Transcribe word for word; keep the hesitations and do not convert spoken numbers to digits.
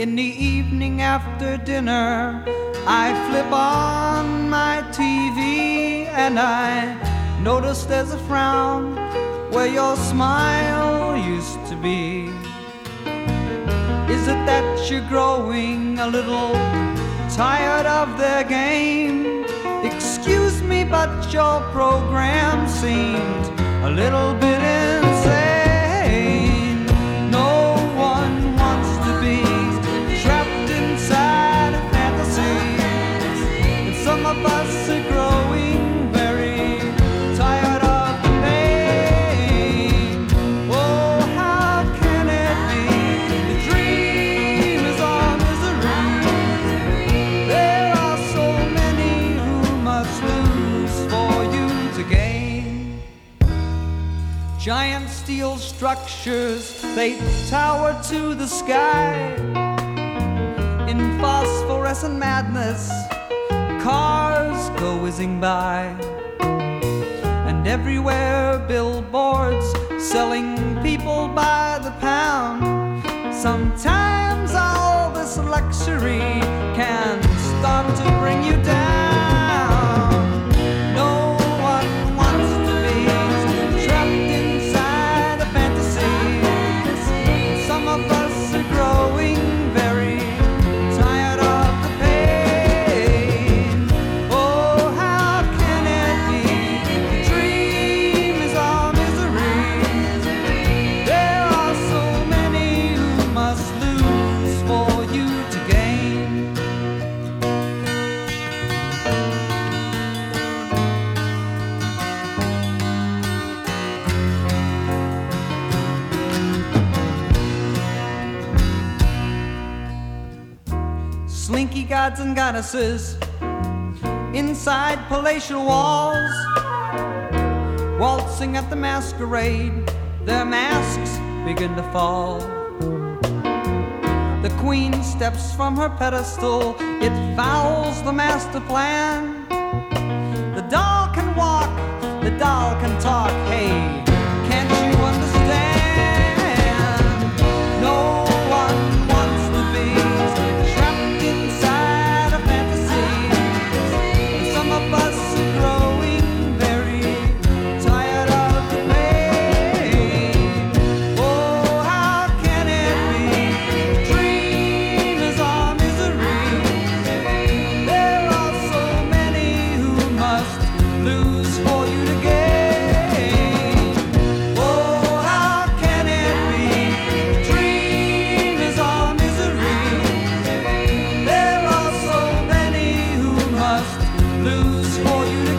In the evening after dinner, I flip on my T V and I notice there's a frown where your smile used to be. Is it that you're growing a little tired of their game? Excuse me, but your program seemed a little bit insane. No one wants to be trapped inside a fantasy, and some of us are growing very tired of the pain. Oh, how can it be? The dream is our misery. There are so many who must lose for you to gain. Giant steel structures, they tower to the sky. In phosphorescent madness, cars go whizzing by. And everywhere billboards selling people by the pound. Sometimes all this luxury can start to bring you down. No one wants to be trapped inside a fantasy. Some of us are growing very tired of the pain. Oh, how can it be? The dream is our misery. There are so many who must lose for you to gain. Slinky gods and goddesses inside palatial walls, waltzing at the masquerade, their masks begin to fall. The queen steps from her pedestal, it fouls the master plan. The doll can walk, the doll can talk, hey, can't you understand? No one wants to be trapped inside a fantasy. And some of us are growing very tired of the pain. Oh, how can it be? The dream is our misery. There are so many who must lose for you to gain. Oh, how can it be? The dream is our misery. There are so many who must lose for you to